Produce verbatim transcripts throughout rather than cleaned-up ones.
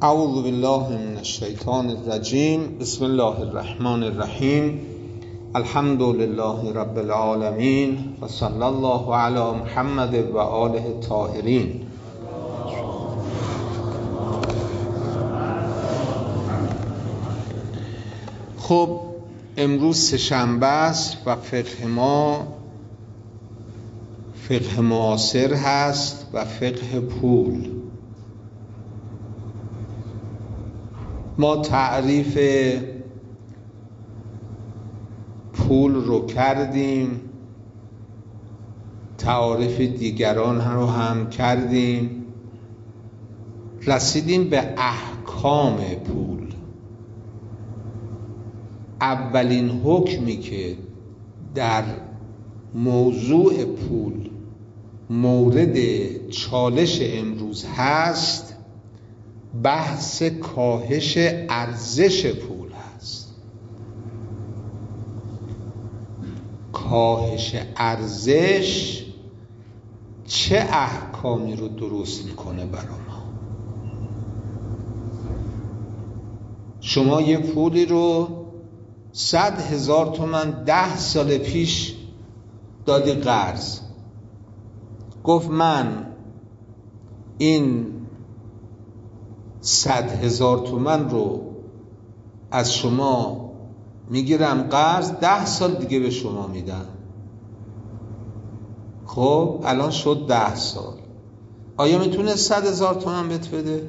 اعوذ بالله من الشیطان الرجیم. بسم الله الرحمن الرحیم. الحمد لله رب العالمین و صلی الله علی محمد و آله الطاهرین. خب امروز سه‌شنبه است و فقه ما فقه معاصر هست و فقه پول. ما تعریف پول رو کردیم، تعاریف دیگران رو هم کردیم، رسیدیم به احکام پول. اولین حکمی که در موضوع پول مورد چالش امروز هست بحث کاهش ارزش پول هست. کاهش ارزش چه احکامی رو درست میکنه برای ما؟ شما یه پولی رو صد هزار تومن ده سال پیش دادی قرض، گفت من این صد هزار تومن رو از شما میگیرم قرض، ده سال دیگه به شما میدم. خب الان شد ده سال، آیا میتونه صد هزار تومن بهت بده؟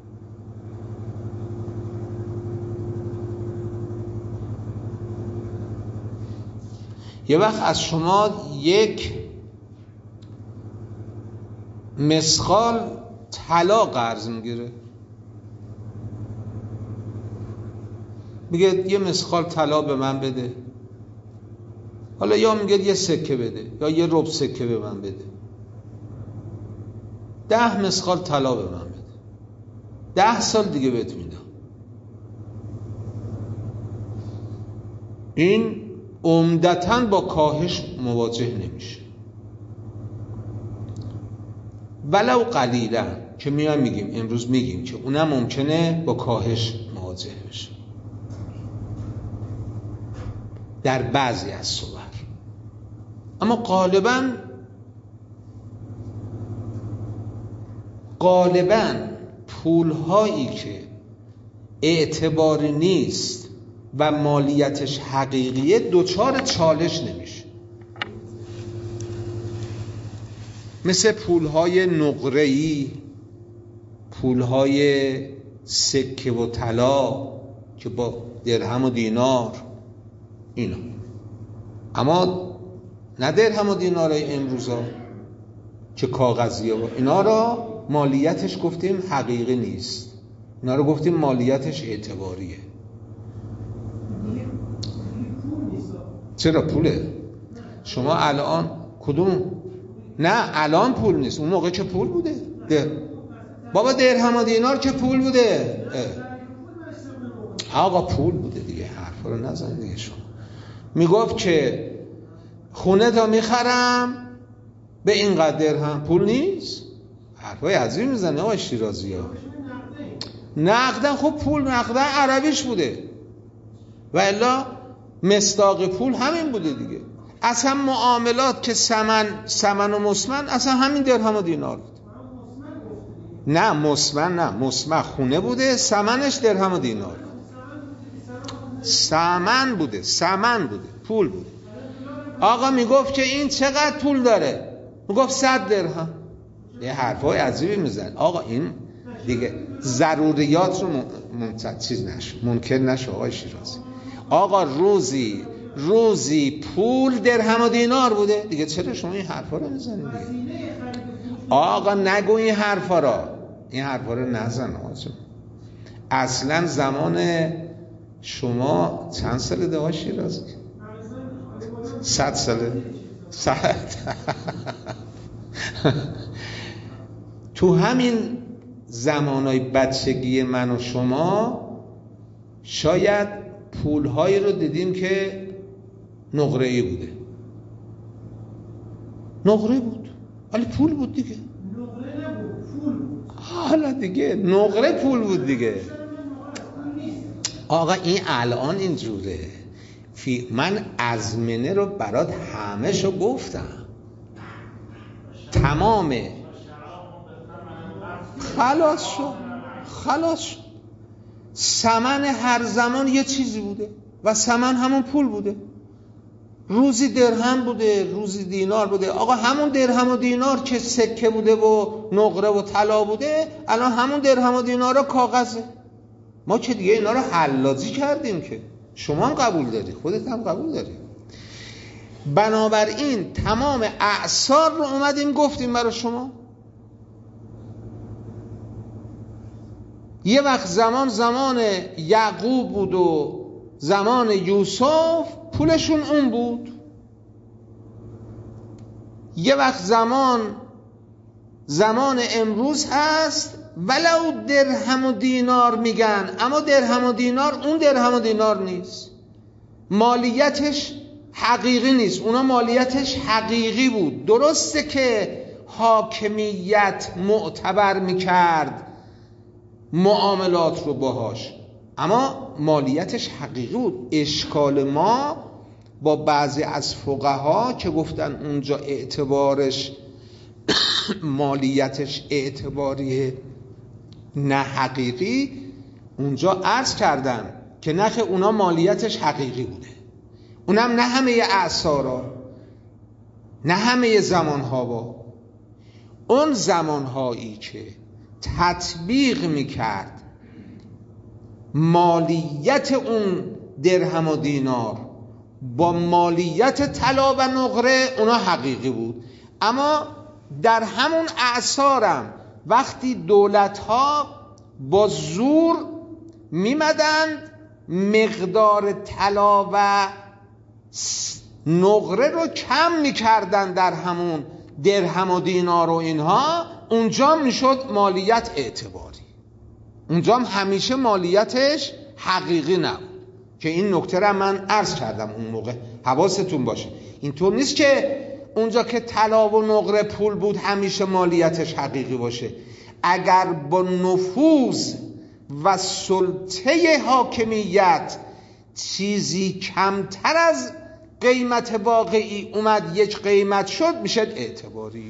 یه وقت از شما یک مسخال طلا قرض میگیره، میگه یه مسخال طلا به من بده، حالا یا میگه یه سکه بده یا یه ربع سکه به من بده. ده مسخال طلا به من بده، ده سال دیگه بهت میدم. این عمدتاً با کاهش مواجه نمیشه، ولو قلیلا که میام میگیم امروز میگیم که اونم ممکنه با کاهش مواجه بشه در بعضی از صور. اما غالباً غالباً پولهایی که اعتباری نیست و مالیتش حقیقیه دوچار چالش نمیشه. مثل پولهای نقره‌ای، پولهای سکه و طلا که با درهم و دینار اینا. اما نه درهم و دینارای امروزا که کاغذیه و اینا را مالیتش گفتیم حقیقی نیست، اینا رو گفتیم مالیتش اعتباریه. چرا پوله؟ شما الان کدوم؟ نه الان پول نیست، اون موقع که پول بوده. ده. بابا درهم و دینار که پول بوده. اه. آقا پول بوده دیگه، حرفا رو نزن دیگه. شما میگفت که خونه تا میخرم به اینقدر درهم، پول نیست. حرفای عظیم میزنه آقا شیرازی ها. نقدن. خب پول نقدن عربیش بوده و الا مصداق پول همین بوده دیگه. اصلا معاملات که سمن سمن و مسمن اصلا همین درهم و دینار بود. نه مسمن نه مسمن خونه بوده، سمنش درهم و دینار. سمن بوده سمن بوده پول بوده. آقا میگفت که این چقدر پول داره؟ میگفت صد درهم. یه حرفای عجیبی میزن. آقا این دیگه ضروریات رو منتج چیز نشو منکر نشو آقای شیرازی. آقا روزی روزی پول درهم و دینار بوده دیگه، چرا شما این حرفا رو میزنید دیگه؟ آقا نگو این حرفا را، این حرفا رو نزن آقا. اصلا زمان شما چند ساله ده آقای شیرازی؟ صد ساله؟ صد تو همین زمانای بچگی من و شما شاید پولهایی رو دیدیم که نقره‌ای بوده. نقره بود ولی پول بود دیگه. نقره نبود، پول بود. حالا دیگه نقره پول بود دیگه. آقا این الان اینجوره. فی من ازمنه رو برات همه شو گفتم، تمام خلاص شد خلاص شد. ثمن هر زمان یه چیزی بوده و ثمن همون پول بوده. روزی درهم بوده، روزی دینار بوده. آقا همون درهم و دینار که سکه بوده و نقره و طلا بوده، الان همون درهم و دینارا کاغذه. ما که دیگه اینا رو حلاجی کردیم، که شما هم قبول داری، خودت هم قبول داری. بنابراین تمام اعصار رو اومدیم گفتیم برای شما. یه وقت زمان زمان یعقوب بود و زمان یوسف پولشون اون بود. یه وقت زمان زمان امروز هست، ولو درهم و دینار میگن، اما درهم و دینار اون درهم و دینار نیست، مالیتش حقیقی نیست. اونا مالیتش حقیقی بود. درسته که حاکمیت معتبر میکرد معاملات رو باهاش، اما مالیتش حقیقی بود. اشکال ما با بعضی از فقها که گفتن اونجا اعتبارش مالیتش اعتباریه نه حقیقی، اونجا عرض کردن که نخ اونا مالیتش حقیقی بوده. اونم نه همه اعصارا، نه همه زمانها. با اون زمانهایی که تطبیق میکرد مالیت اون درهم و دینار با مالیت طلا و نقره، اونا حقیقی بود. اما در همون اعصارم وقتی دولت‌ها با زور میمدند مقدار طلا و نقره رو کم میکردن در همون درهم و دینار و اینها، اونجا میشد مالیت اعتباری. اونجا هم همیشه مالیتش حقیقی نبود، که این نکته رو من عرض کردم اون موقع، حواستون باشه. اینطور نیست که اونجا که طلا و نقره پول بود همیشه مالیتش حقیقی باشه. اگر با نفوذ و سلطه حاکمیت چیزی کمتر از قیمت واقعی اومد یک قیمت شد، میشه اعتباری.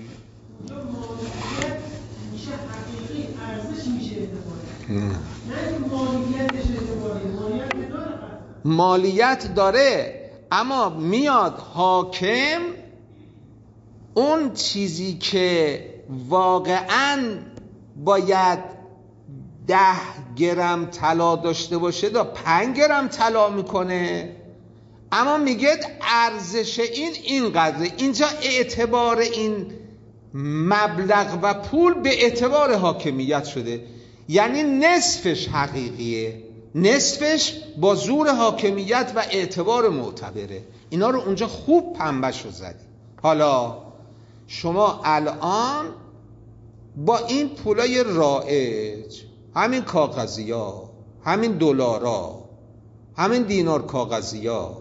میشه حقیقی، ارزش میشه اعتباری. نه مالیتش اعتباری. مالیت داره، مالیت داره، اما میاد حاکم اون چیزی که واقعاً باید ده گرم طلا داشته باشه دا پنج گرم طلا میکنه، اما میگه ارزش این اینقدره. اینجا اعتبار این مبلغ و پول به اعتبار حاکمیت شده، یعنی نصفش حقیقیه، نصفش با زور حاکمیت و اعتبار معتبره. اینا رو اونجا خوب پنبه‌شو زدی. حالا شما الان با این پولای رایج، همین کاغذیا، همین دلارا، همین دینار کاغذیا،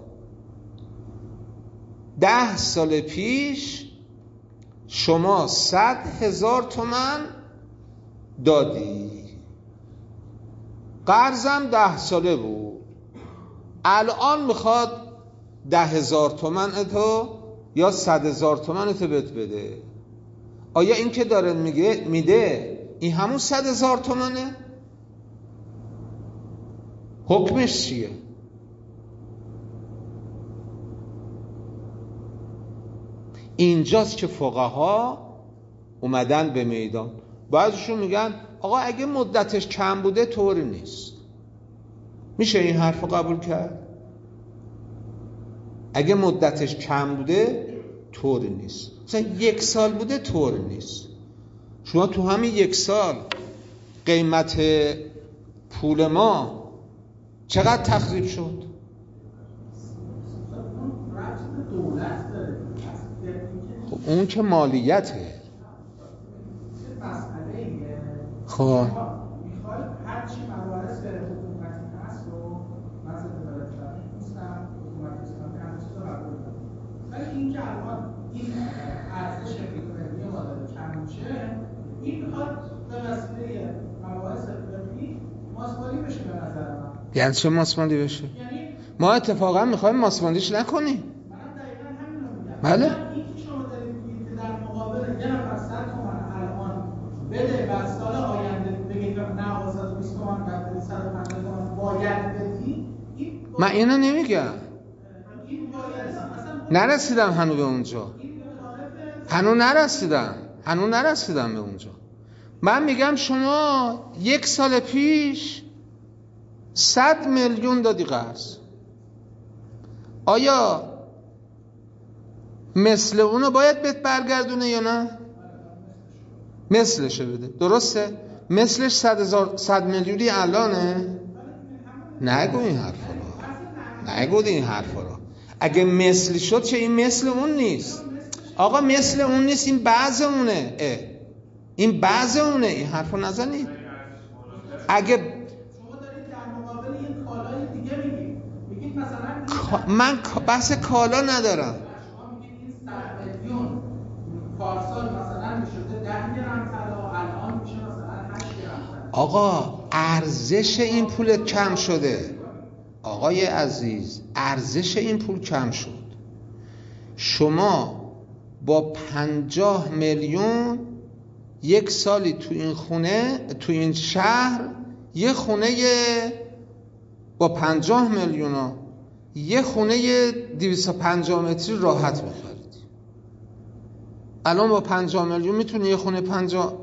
ده سال پیش شما صد هزار تومن دادی، قرضم ده ساله بود، الان میخواد ده هزار تومن تو یا صد هزار تومن تو بهت بده. آیا این که داره میگه میده این همون صد هزار تومنه؟ حکمش چیه؟ اینجاست که فقها اومدن به میدان. بعضیشون میگن آقا اگه مدتش کم بوده طوری نیست. میشه این حرف رو قبول کرد؟ اگه مدتش کم بوده طوری نیست. مثلا یک سال بوده طوری نیست. شما تو همین یک سال قیمت پول ما چقدر تخریب شد؟ خب اون که مالیته. خب میخواد هر چی مبارز حکومتی هست رو مثلا دولت شرعی نیستم، حکومت اسلامی هست رو قبول دارم. ولی این که الان این ارزش اقتصادی ما داره کم میشه، این میخواد به وسیله بشه به نظر من. یعنی چه ماسمالی بشه؟ یعنی ما اتفاقا میخوایم ماسمالیش نکنیم. منم دقیقاً همین رو میگم. بله. این که شما دارید میگید که در مقابل یه نفر صد تومن الان بده بعد سال آینده بگید نه صد و بیست تومن بعد صد و پنجاه تومن باید بدی، این من اینو نمیگم. این باید اصلا نرسیدم هنو به اونجا. هنو نرسیدم. هنو نرسیدم به اونجا. من میگم شما یک سال پیش صد میلیون دادی قرض. آیا مثل اونو باید بهت برگردونه یا نه؟ مثلشه بده. درسته؟ مثلش صد هزار صد میلیونی الانه؟ نگو این حرفا رو. نگو این حرفا رو. اگه مثلی شد چه این مثل اون نیست؟ آقا مثل اون نیست، این بعض اونه. اه. این بعض اونه. این حرفا نزنید. اگه شما دارید در مقابل یک کالای دیگه میگید میگید مثلا من بحث کالا ندارم. شما میگید این صد میلیون پارسال مثلا میشده ده گرم طلا الان میشه مثلا هشت گرم طلا. آقا ارزش این پول کم شده. آقای عزیز ارزش این پول کم شد. شما با پنجاه میلیون یک سالی تو این خونه تو این شهر یه خونه با پنجاه میلیون ها یه خونه دویست و پنجاه متری راحت بخرید. الان با پنجاه میلیون میتونی یه خونه پنجاه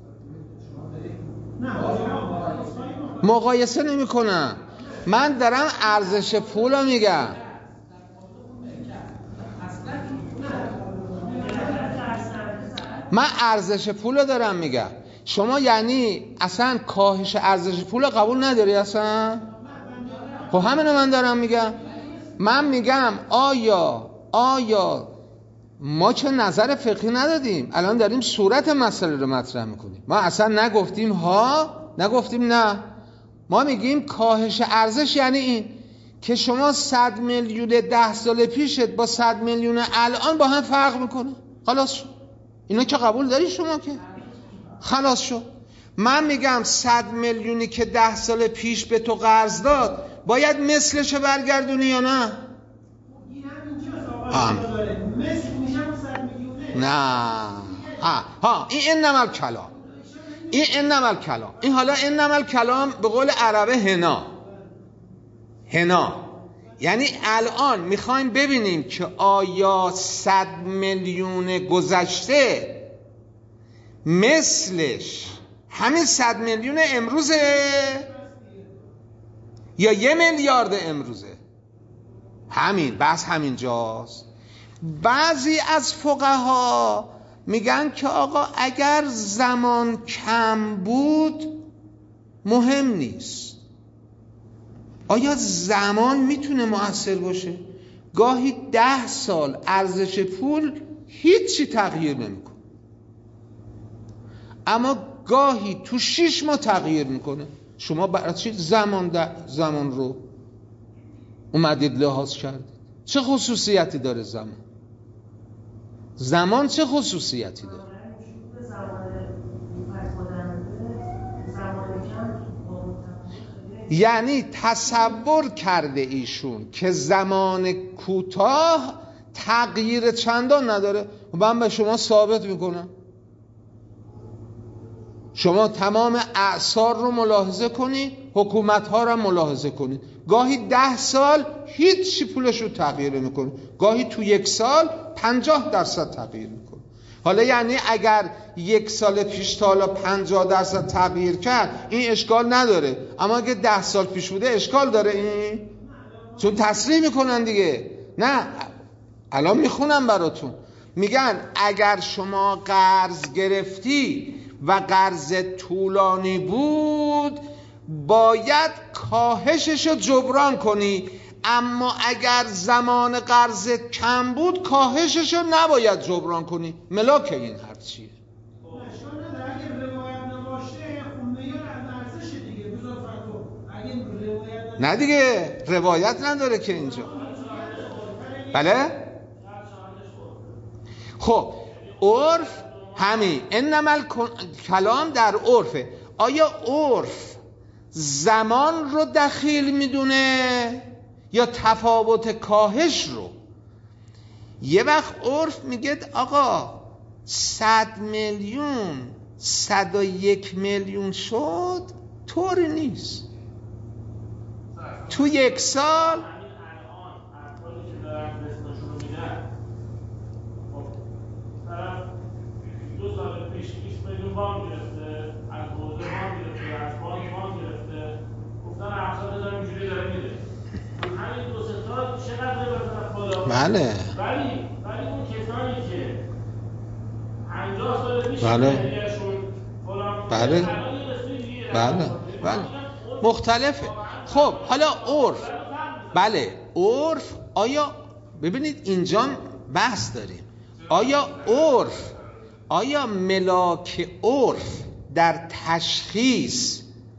مقایسه نمی کنم. من دارم ارزش پول رو میگم. من ارزش پول رو دارم میگم. شما یعنی اصلا کاهش ارزش پول قبول نداری اصلا؟ خب همینو من دارم میگم. من میگم آیا آیا ما چه نظر فقهی ندادیم؟ الان داریم صورت مسئله رو مطرح میکنیم. ما اصلا نگفتیم ها نگفتیم نه. ما میگیم کاهش ارزش یعنی این که شما صد میلیون ده سال پیشت با صد میلیون الان با هم فرق میکنه. خلاص شد. اینا که قبول داری شما که خلاص شد. من میگم صد میلیونی که ده سال پیش به تو قرض داد باید مثلش برگردونی یا نه؟ نه ها ها این انما کلام این انما کلام این حالا انما کلام به قول عربه هنا هنا یعنی الان میخوایم ببینیم که آیا صد میلیون گذشته مثلش همین صد میلیون امروزه یا یه میلیارد امروزه. همین بس همین جاست. بعضی از فقها میگن که آقا اگر زمان کم بود مهم نیست. آیا زمان میتونه مؤثر باشه؟ گاهی ده سال ارزش پول هیچی تغییر نمیکنه، اما گاهی تو شش ماه تغییر میکنه. شما برای چی زمان زمان رو اومدید لحاظ کردید؟ چه خصوصیتی داره زمان؟ زمان چه خصوصیتی داره؟ یعنی تصور کرده ایشون که زمان کوتاه تغییر چندان نداره. من به شما ثابت میکنم. شما تمام اعصار رو ملاحظه کنید، حکومت ها رو ملاحظه کنید. گاهی ده سال هیچ پولش رو تغییر میکنه، گاهی تو یک سال پنجاه درصد تغییر میکنه. حالا یعنی اگر یک سال پیش تا حالا پنجاه درصد تغییر کرد این اشکال نداره، اما اگه ده سال پیش بوده اشکال داره این؟ چون تصریح میکنن دیگه. نه الان میخونم براتون. میگن اگر شما قرض گرفتی و قرض طولانی بود باید کاهشش رو جبران کنی، اما اگر زمان قرض کم بود کاهشش رو نباید جبران کنی. ملاک این حرف چیه؟ نه دیگه روایت نداره که اینجا. بله؟ خب عرف همین انما کلام در عرفه. آیا عرف زمان رو دخیل میدونه یا تفاوت کاهش رو؟ یه وقت عرف میگه آقا صد میلیون صد و یک میلیون شد، طوری نیست. تو یک سال دو سال پیش بیست میلیون وام گرفته، از حوزه وام گرفته، از بانک وام گرفته، گفتن اقساط داره اینجوری داره میره. همین دو سه تا چقدر بزنن بالا؟ بله. ولی ولی اون کسانی که پنجاه سال پیش بله. هدیه‌شون فلان بله. بله. بله. مختلفه. خب حالا عرف. بله، عرف آیا ببینید اینجا بحث داریم. آیا عرف آیا ملاک عرف در تشخیص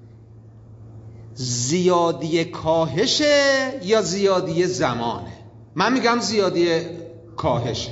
زیادی کاهشه یا زیادی زمانه؟ من میگم زیادی کاهشه.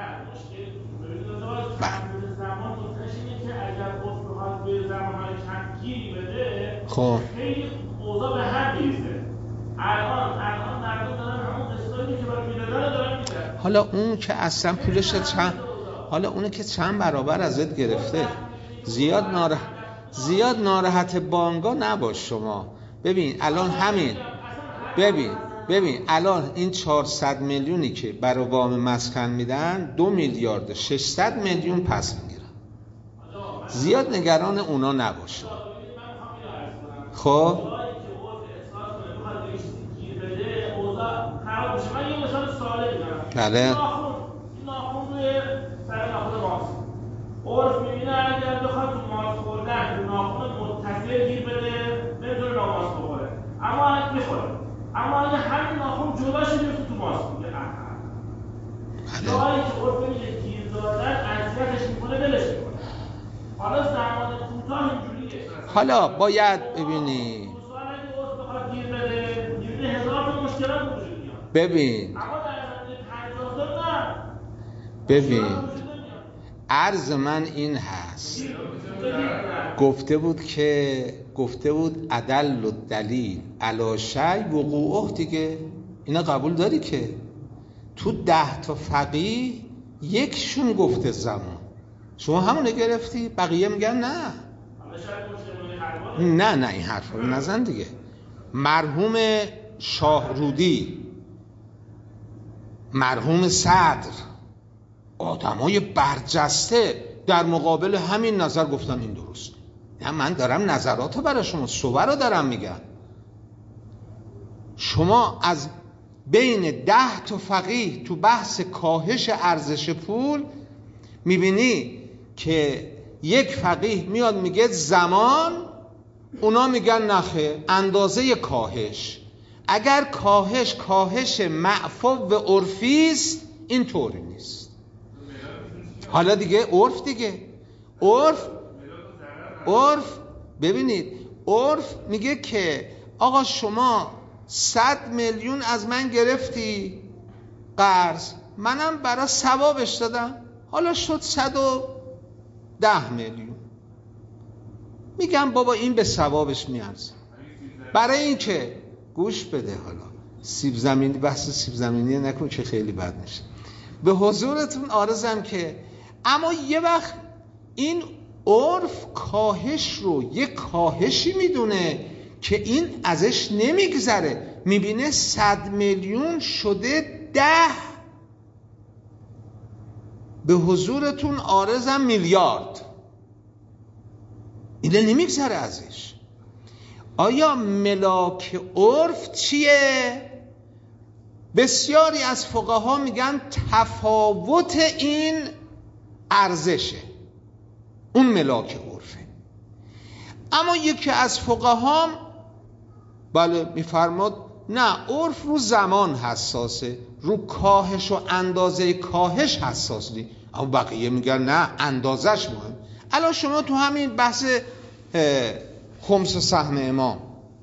خب خیلی اوضاع به هم میریزه. الان الان مردم دارن همون قسطایی که باید میدادن دارن میدن. حالا اون که اصلا پولش چند حالا اونو که چند برابر ازت گرفته. زیاد ناراحت زیاد ناراحت بانگا نباش شما. ببین الان همین ببین ببین الان این چهارصد میلیونی که برای وام مسکن میدن دو میلیارد و ششصد میلیون پس میگیرن. زیاد نگران اونا نباش. خب بله. ناخون روی سر ناخون ماست. عرف میبینه اگر بخواد تو ماست خوردن ناخون متصل گیر بده نمیتونه ناماست بخوره، اما اگه میخوره، اما اگه همین ناخون جداش بیفته تو ماست میگه اه جایی که عرف میگه گیر دادن اذیتش میکنه دلش میکنه. حالا زمان کوتاه اینجوریه. حالا باید ببینی دو سال اگه عرف بخواد گیر بده گیر هزار تا مشکلات وجود میاد. ببین ببین عرض من این هست، گفته بود که گفته بود ادل الدلیل علی شی وقوعه دیگه. اینا قبول داری که تو ده تا فقیه یکشون گفته زمان، شما همونه گرفتی بقیه میگن نه نه نه این حرف رو نزن دیگه. مرحوم شاهرودی، مرحوم صدر، آدمای برجسته در مقابل همین نظر گفتن این درست. نه من دارم نظراتو برای شما صور رو دارم میگم. شما از بین ده تا فقیه تو بحث کاهش ارزش پول میبینی که یک فقیه میاد میگه زمان، اونا میگن نخه اندازه کاهش. اگر کاهش کاهش معفو و عرفی است این طوری نیست. حالا دیگه عرف دیگه عرف عرف ببینید عرف میگه که آقا شما صد میلیون از من گرفتی قرض، منم برای ثوابش دادم، حالا شد صد و ده میلیون. میگم بابا این به ثوابش میارزه. برای این که گوش بده، حالا سیب زمینی بحث سیب زمینی نکن که خیلی بد میشه. به حضورتون عارضم که اما یه وقت این عرف کاهش رو یه کاهشی میدونه که این ازش نمیگذره، میبینه صد میلیون شده ده، به حضورتون عارضم میلیارد، اینه نمیگذره ازش. آیا ملاک عرف چیه؟ بسیاری از فقها میگن تفاوت این ارزشه، اون ملاک عرفه. اما یکی از فقها بله میفرماد نه، عرف رو زمان حساسه، رو کاهش و اندازه کاهش حساس نیست. اما بقیه میگن نه، اندازش مهم. الان شما تو همین بحث خمس و سهم امام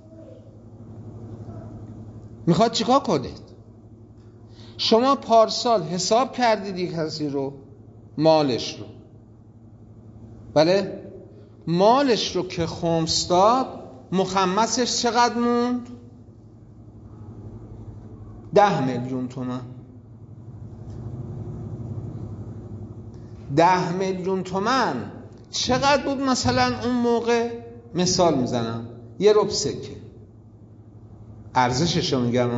میخواد چیکار کنید؟ شما پارسال حساب کردید یک کسی رو، مالش رو، بله مالش رو که خمس داد مخمسش چقدر موند؟ ده میلیون تومان. ده میلیون تومان چقدر بود مثلا اون موقع؟ مثال میزنم یه ربع سکه ارزششو میگم.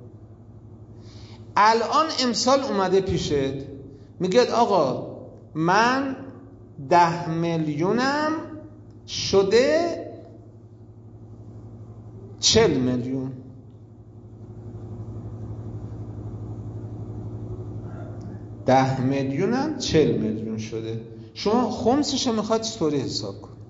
الان امسال اومده پیشت میگه آقا من ده میلیونم شده چل میلیون. ده میلیونم چل میلیون شده. شما خمسشو میخواد چطوری حساب کن؟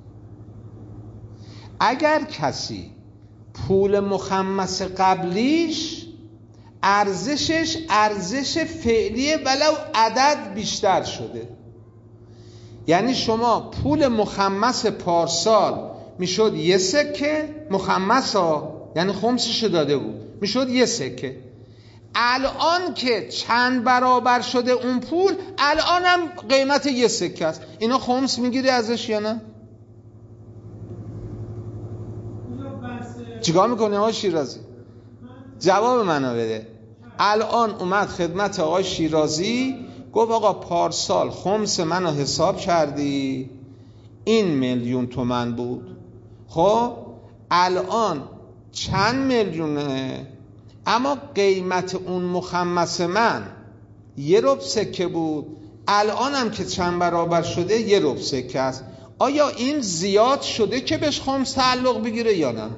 اگر کسی پول مخمس قبلیش ارزشش ارزش فعلیه ولو عدد بیشتر شده، یعنی شما پول مخمس پارسال میشد یه سکه مخمس ها، یعنی خمسش داده بود میشد یه سکه، الان که چند برابر شده اون پول الان هم قیمت یه سکه است، اینا خمس میگیری ازش یا نه؟ چیکار میکنی آقای شیرازی؟ جواب منو بده. الان اومد خدمت آقای شیرازی گفت آقا پارسال خمس منو حساب کردی این میلیون تومن بود، خب الان چند میلیونه؟ اما قیمت اون مخمس من یه ربع سکه بود، الان هم که چند برابر شده یه ربع سکه است. آیا این زیاد شده که بهش خمس تعلق بگیره یا نه؟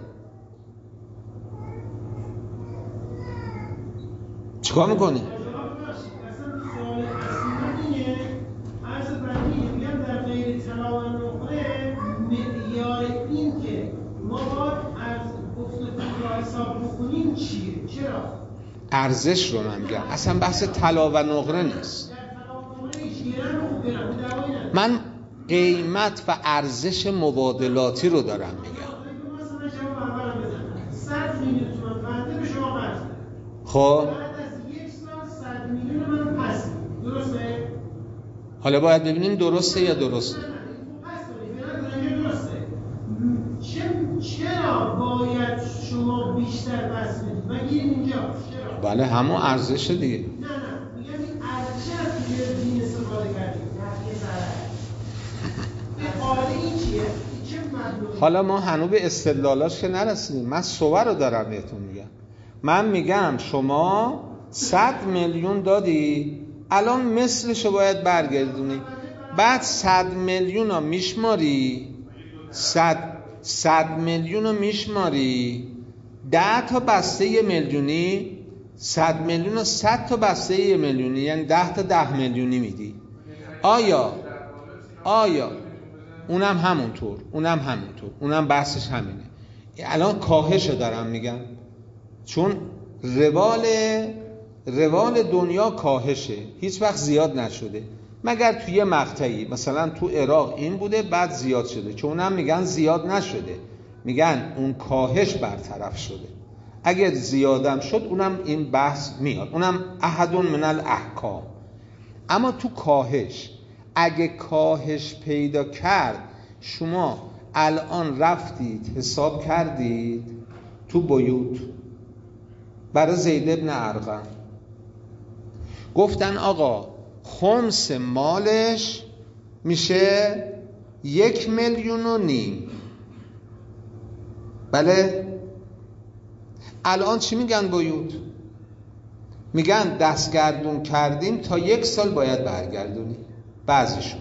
چیکار میکنی؟ ارزش رو من میگم، اصلا بحث طلا و نقره نیست. من قیمت و ارزش مبادلاتی رو دارم میگم. خب حالا باید ببینیم درسته یا درسته. چرا باید شما بیشتر پس بدید؟ بگیریم اینجا چرا؟ بله همون ارزش دیگه. نه نه میگم این ارزش از توی دین استفاده کردیم تحقیه ضرر به قاعده این چیه؟ چه مطلوبه؟ حالا ما هنوز به استدلالاش که نرسیدیم، من صور رو دارم بهتون میگم. من میگم شما صد میلیون دادی الان مثلشو باید برگردونی، بعد صد میلیون رو میشماری، صد صد میلیون رو میشماری، ده تا بسته یه میلیونی، صد میلیون رو صد تا بسته یه میلیونی، یعنی ده تا ده میلیونی میدی. آیا آیا اونم همونطور اونم همونطور اونم بحثش همینه. الان کاهش دارم میگم، چون روال روال دنیا کاهشه، هیچ وقت زیاد نشده مگر توی یه مقطعی، مثلا تو عراق این بوده بعد زیاد شده، چون اونم میگن زیاد نشده، میگن اون کاهش برطرف شده. اگر زیادم شد اونم این بحث میاد، اونم احد من الاحکام. اما تو کاهش اگه کاهش پیدا کرد، شما الان رفتید حساب کردید تو بیوت برای زید ابن ارقم، گفتن آقا خمس مالش میشه یک میلیون و نیم. بله الان چی میگن بیوت؟ میگن دستگردون کردیم تا یک سال باید برگردونی. بعضیشون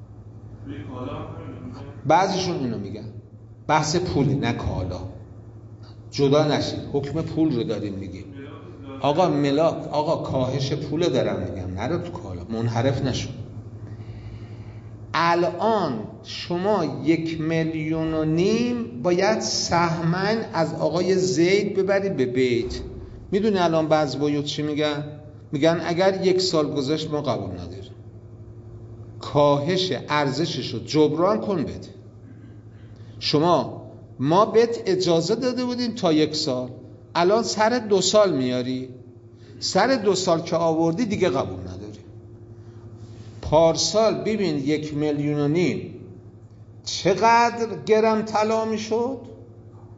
بعضیشون اینو میگن. بحث پولی نه کالا، جدا نشید، حکم پول رو داریم میگیم. آقا ملاک، آقا کاهش پول دارم میگم، نرو تو کالا، منحرف نشو. الان شما یک میلیون و نیم باید سهمن از آقای زید ببری به بیت. میدونی الان بعض بیوت چی میگن؟ میگن اگر یک سال گذشت ما قبول نداریم، کاهش ارزشش رو جبران کن بده. شما ما بهت اجازه داده بودیم تا یک سال، الان سر دو سال میاری، سر دو سال که آوردی دیگه قبول نداری. پارسال ببین یک میلیون و نیم چقدر گرم طلا میشد،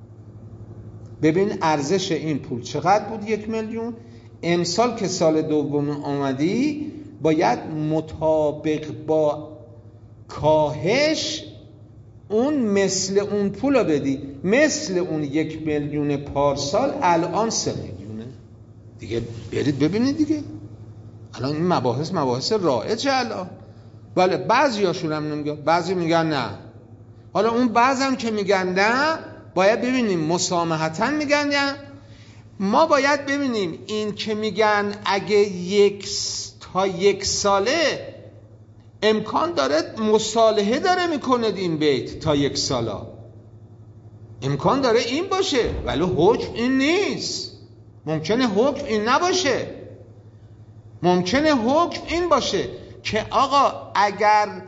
ببین ارزش این پول چقدر بود؟ یک میلیون. امسال که سال دوم آمدی باید مطابق با کاهش اون مثل اون پول رو بدی، مثل اون یک میلیون پارسال الان سه میلیونه دیگه. برید ببینید دیگه الان این مباحث مباحث رایجه الان. بله بعضی هاشون هم نمیگن، بعضی میگن نه. حالا اون بعضی هم که میگن نه باید ببینیم مسامحتاً میگن نه. ما باید ببینیم این که میگن اگه یک تا یک ساله امکان داره مصالحه داره میکنه این بیت تا یک سالا، امکان داره این باشه، ولی حکم این نیست. ممکنه حکم این نباشه، ممکنه حکم این باشه که آقا اگر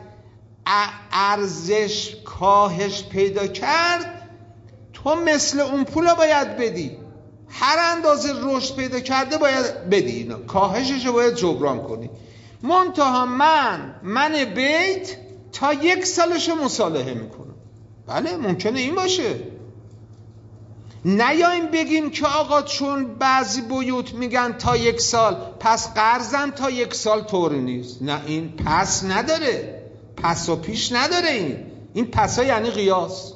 ارزش کاهش پیدا کرد تو مثل اون پول باید بدی، هر اندازه رشد پیدا کرده باید بدی، اینا کاهشش رو باید جبران کنی. منتها من من بیت تا یک سالشو مصالحه میکنم. بله ممکنه این باشه. نیاییم بگیم که آقا چون بعضی بیوت میگن تا یک سال پس قرضم تا یک سال طوری نیست. نه، این پس نداره، پس و پیش نداره. این این پسا یعنی قیاس.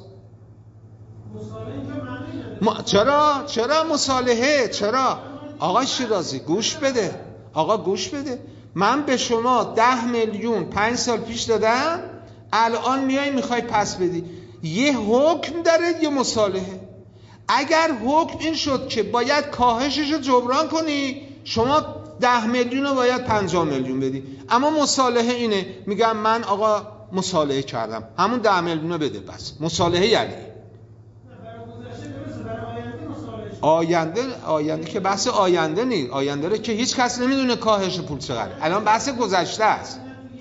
ما... چرا چرا مصالحه؟ چرا آقا شیرازی گوش بده، آقا گوش بده. من به شما ده میلیون پنج سال پیش دادم، الان میای میخوای پس بدی. یه حکم داره یه مصالحه. اگر حکم این شد که باید کاهشش رو جبران کنی، شما ده میلیون رو باید پنجاه میلیون بدی. اما مصالحه اینه، میگم من آقا مصالحه کردم همون ده میلیون رو بده. بس مصالحه یعنی آینده. آینده که بحث آینده نیست. آینده رو که هیچ کس نمیدونه کاهش پول چقدر. الان بحث گذشته است.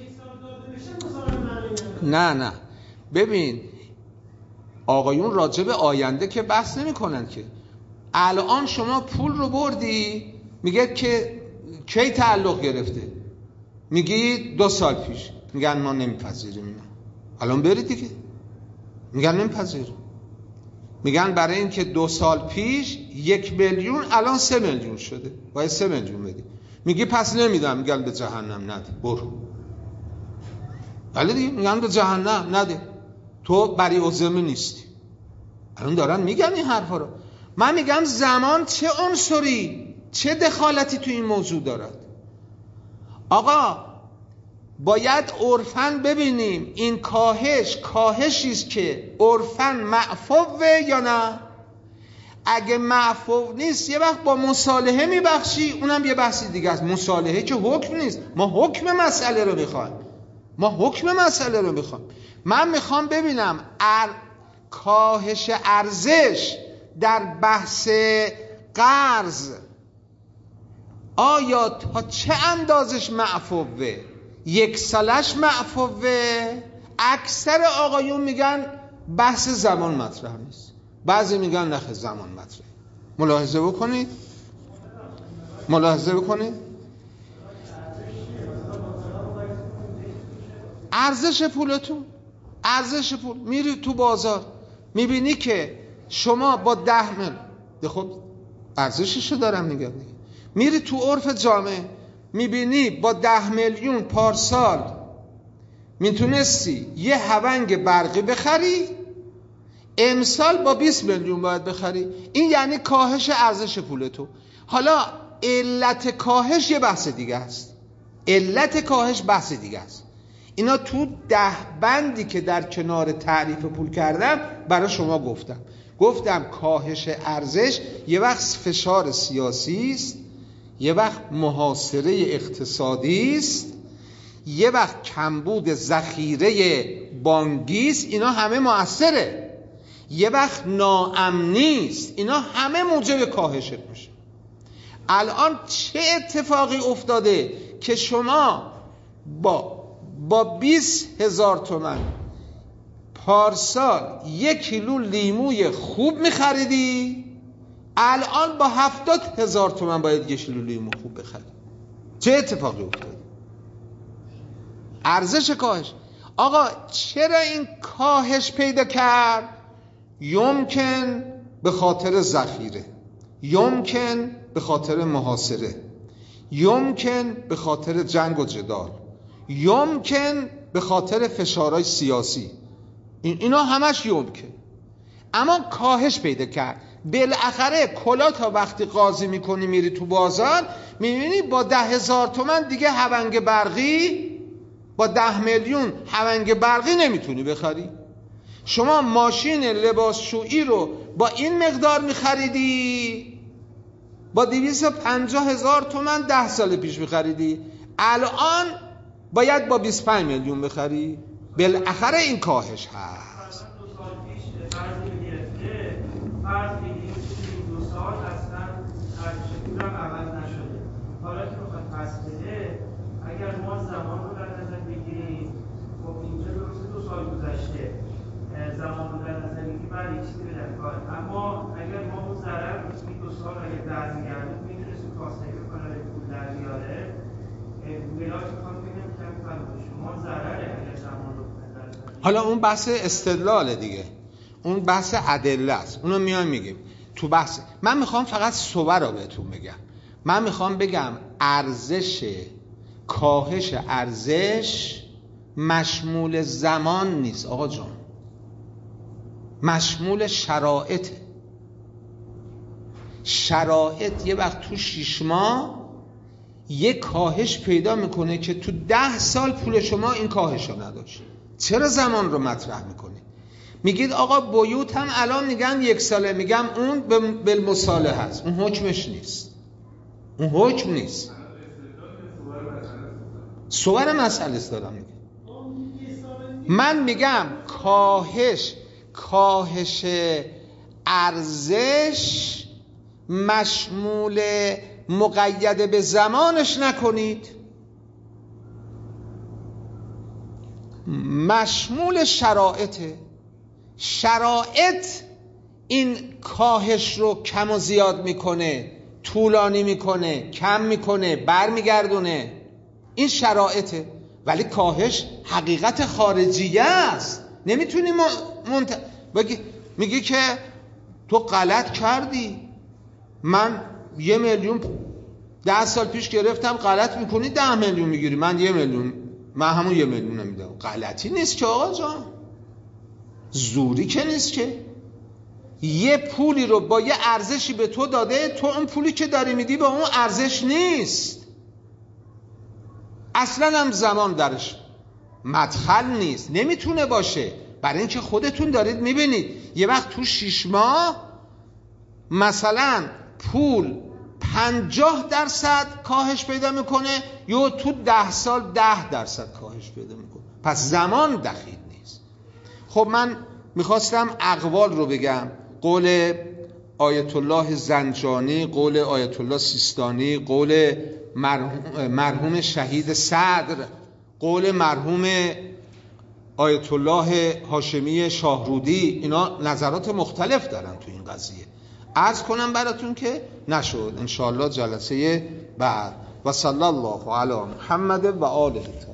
نه نه ببین آقایون راجع به آینده که بحث نمی کنن که. الان شما پول رو بردی، میگه که کی تعلق گرفته، میگی دو سال پیش، میگن ما نمیپذیریم اینو. الان برید دیگه، میگن نمیپذیریم. میگن برای این که دو سال پیش یک میلیون الان سه میلیون شده، باید سه میلیون بدی. میگی پس نمیدم، میگن به جهنم نده، برو. بله دیگه، میگن به جهنم نده، تو بری عزمه نیستی. الان دارن میگن این حرفا رو. من میگم زمان چه عنصری، چه دخالتی تو این موضوع دارد؟ آقا باید عرفاً ببینیم این کاهش کاهشی است که عرفاً معفوه یا نه. اگه معفو نیست یه وقت با مصالحه میبخشی، اونم یه بحثی دیگه است. مصالحه که حکم نیست، ما حکم مسئله رو میخوایم، ما حکم مسئله رو میخوایم. من میخوام ببینم ار... کاهش ارزش در بحث قرض آیا تا چه اندازش معفوه؟ یک سالش معفوه؟ اکثر آقایون میگن بحث زمان مطرح نیست، بعضی میگن نخ زمان مطرح. ملاحظه بکنید، ملاحظه بکنید ارزش پولتون. ارزش پول، میری تو بازار میبینی که شما با ده میلیون، خب ارزششو دارم میگم دیگه، میری تو عرف جامعه میبینی با ده میلیون پارسال میتونستی یه هونگ برقی بخری، امسال با بیست میلیون باید بخری. این یعنی کاهش ارزش پولتو. حالا علت کاهش یه بحث دیگه است، علت کاهش بحث دیگه است. اینا تو ده بندی که در کنار تعریف پول کردم برای شما گفتم. گفتم کاهش ارزش یه وقت فشار سیاسی است، یه وقت محاصره اقتصادی است، یه وقت کمبود ذخیره بانکی است، اینا همه مؤثره. یه وقت ناامنی است، اینا همه موجب کاهش میشه. الان چه اتفاقی افتاده که شما با با بیست هزار تومن پارسال یک کیلو لیموی خوب میخریدی، الان با هفتاد هزار تومن باید یک کیلو لیمو خوب بخری. چه اتفاقی افتاده؟ ارزش کاهش. آقا چرا این کاهش پیدا کرد؟ یمکن به خاطر ذخیره، یمکن به خاطر محاصره، یمکن به خاطر جنگ و جدال، یمکن به خاطر فشارهای سیاسی. این اینا همش یمکن. اما کاهش پیدا کرد. بالاخره کلا تا وقتی قاضی میکنی میری تو بازار میبینی با ده هزار تومن دیگه هونگ برقی، با ده میلیون هونگ برقی نمیتونی بخری. شما ماشین لباسشویی رو با این مقدار میخریدی، با دویست و پنجاه هزار تومن ده سال پیش میخریدی، الان باید با بیست و پنج میلیون بخری. بالاخره این کاهش هست. دو سال پیش فرض میگرفته، فرض میگرفته دو سال اصلا ارزش پول هم عوض نشده. حالا که بخواد پس بده، اگر ما زمان رو در نظر بگیریم، خب اینجا درسته دو سال گذشته، زمان رو در نظر بگیریم بعد یک چیزی بدن کار. اما اگر ما اون ضرر رو توی دو سال اگر برمیگردیم میتونستیم کاسته کنه پول در بیاره، ملاک میخوام بگم که شما ضرره اگر زمان رو در نظر بگیریم. حالا اون بحث استدلاله دیگه، اون بحث ادله است، اونو میایم میگیم تو بحث. من میخوام فقط صور رو بهتون بگم. من میخوام بگم ارزش، کاهش ارزش مشمول زمان نیست آقا جان، مشمول شرایطه. شرایط یه وقت تو شیش ماه یه کاهش پیدا میکنه که تو ده سال پول شما این کاهش رو نداشت. چرا زمان رو مطرح میکنه؟ میگید آقا بیوت هم الان میگن یک ساله، میگم اون بالمصالحه هست، اون حکمش نیست، اون حکم نیست. صور مسئله است دارم میگم. من میگم کاهش کاهش ارزش مشمول مقید به زمانش نکنید، مشمول شرایطه. شرایط این کاهش رو کم و زیاد میکنه، طولانی میکنه، کم میکنه، برمیگردونه. این شرایطه. ولی کاهش حقیقت خارجیه است. نمیتونی منت... بگی میگی که تو غلط کردی، من یه میلیون ده سال پیش گرفتم، غلط میکنی ده میلیون میگیری، من یه میلیون، من همون یه میلیون نمیدم. غلطی نیست که آقا جان، زوری که نیست که. یه پولی رو با یه ارزشی به تو داده، تو اون پولی که داری میدی با اون ارزش نیست، اصلا هم زمان درش مدخل نیست، نمیتونه باشه. برای اینکه خودتون دارید میبینید یه وقت تو شیش ماه مثلا پول پنجاه درصد کاهش پیدا میکنه، یا تو ده سال ده درصد کاهش پیدا میکنه. پس زمان دخیل نیست. خب من میخواستم اقوال رو بگم. قول آیت الله زنجانی، قول آیت الله سیستانی، قول مرحوم, مرحوم شهید صدر، قول مرحوم آیت الله هاشمی شاهرودی، اینا نظرات مختلف دارن تو این قضیه. عرض کنم براتون که نشد انشاءالله جلسه بعد. و صلی الله علی محمد و آله.